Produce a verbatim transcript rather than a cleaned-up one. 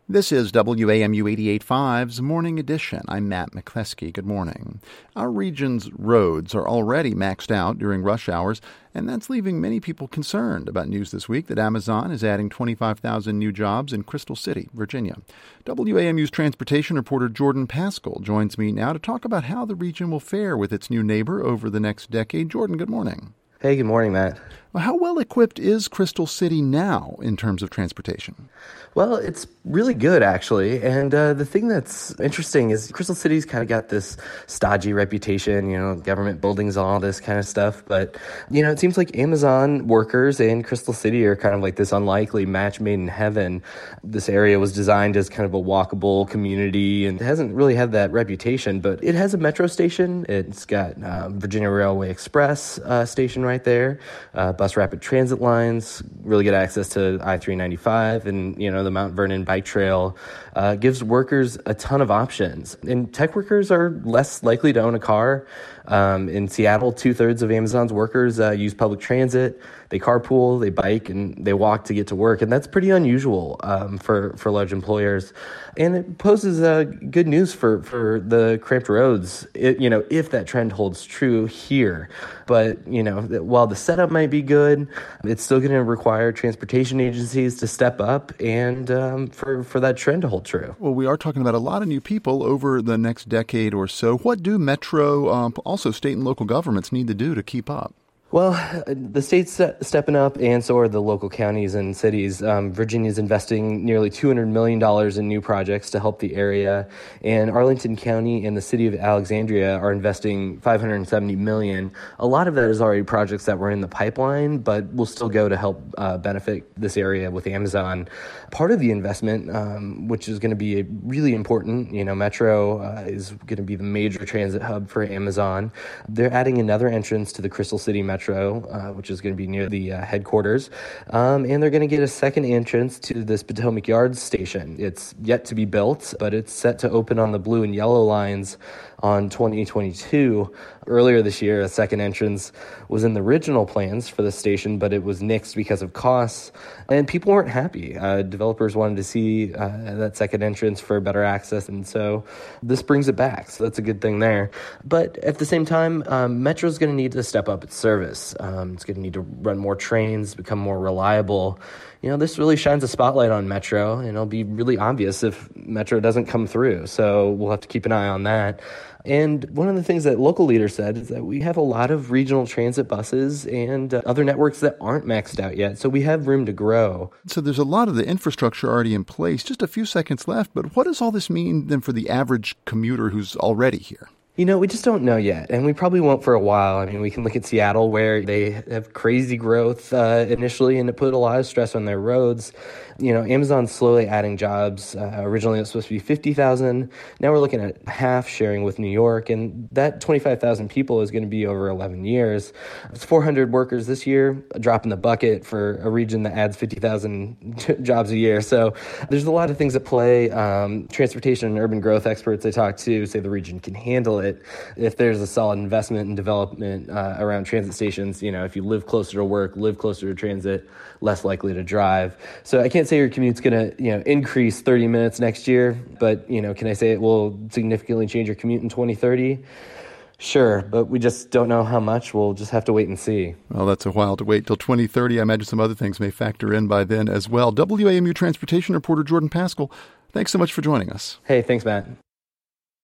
This is W A M U eighty-eight point five's Morning Edition. I'm Matt McCleskey. Good morning. Our region's roads are already maxed out during rush hours, and that's leaving many people concerned about news this week that Amazon is adding twenty-five thousand new jobs in Crystal City, Virginia. W A M U's transportation reporter Jordan Paschal joins me now to talk about how the region will fare with its new neighbor over the next decade. Jordan, good morning. Hey, good morning, Matt. Well, how well equipped is Crystal City now in terms of transportation? Well, it's really good, actually. And uh, the thing that's interesting is Crystal City's kind of got this stodgy reputation, you know, government buildings, all this kind of stuff. But, you know, it seems like Amazon workers in Crystal City are kind of like this unlikely match made in heaven. This area was designed as kind of a walkable community and it hasn't really had that reputation. But it has a metro station. It's got uh, Virginia Railway Express uh, station right there, uh, bus rapid transit lines, really good access to I three ninety-five, and, you know, the Mount Vernon bike trail uh, gives workers a ton of options. And tech workers are less likely to own a car. Um, in Seattle, two-thirds of Amazon's workers uh, use public transit. They carpool, they bike, and they walk to get to work. And that's pretty unusual um, for, for large employers. And it poses uh, good news for, for the cramped roads, it, you know, if that trend holds true here. But, you know, while the setup might be good, it's still going to require transportation agencies to step up and um, for, for that trend to hold true. Well, we are talking about a lot of new people over the next decade or so. What do Metro, um, also state and local governments, need to do to keep up? Well, the state's stepping up, and so are the local counties and cities. Um, Virginia's investing nearly two hundred million dollars in new projects to help the area, and Arlington County and the city of Alexandria are investing five hundred seventy million dollars. A lot of that is already projects that were in the pipeline, but will still go to help uh, benefit this area with Amazon. Part of the investment, um, which is going to be really important, you know, Metro uh, is going to be the major transit hub for Amazon. They're adding another entrance to the Crystal City Metro. Metro, uh, which is going to be near the uh, headquarters. Um, and they're going to get a second entrance to this Potomac Yards station. It's yet to be built, but it's set to open on the blue and yellow lines on twenty twenty-two. Earlier this year, a second entrance was in the original plans for the station, but it was nixed because of costs, and people weren't happy. Uh, developers wanted to see uh, that second entrance for better access, and so this brings it back, so that's a good thing there. But at the same time, um, Metro's going to need to step up its service. Um, it's going to need to run more trains, become more reliable. You know, this really shines a spotlight on Metro, and it'll be really obvious if Metro doesn't come through. So we'll have to keep an eye on that. And one of the things that local leaders said is that we have a lot of regional transit buses and uh, other networks that aren't maxed out yet. So we have room to grow. So there's a lot of the infrastructure already in place. Just a few seconds left. But what does all this mean then for the average commuter who's already here? You know, we just don't know yet, and we probably won't for a while. I mean, we can look at Seattle, where they have crazy growth uh, initially, and it put a lot of stress on their roads. You know, Amazon's slowly adding jobs. Uh, originally, it was supposed to be fifty thousand. Now we're looking at half sharing with New York, and that twenty-five thousand people is going to be over eleven years. It's four hundred workers this year, a drop in the bucket for a region that adds fifty thousand jobs a year. So there's a lot of things at play. Um, transportation and urban growth experts I talked to say the region can handle it. If there's a solid investment and development uh, around transit stations, you know, if you live closer to work, live closer to transit, less likely to drive. So I can't say your commute's going to, you know, increase thirty minutes next year, but, you know, can I say it will significantly change your commute in twenty thirty? Sure, but we just don't know how much. We'll just have to wait and see. Well, that's a while to wait till twenty thirty. I imagine some other things may factor in by then as well. W A M U transportation reporter Jordan Paschal, thanks so much for joining us. Hey, thanks, Matt.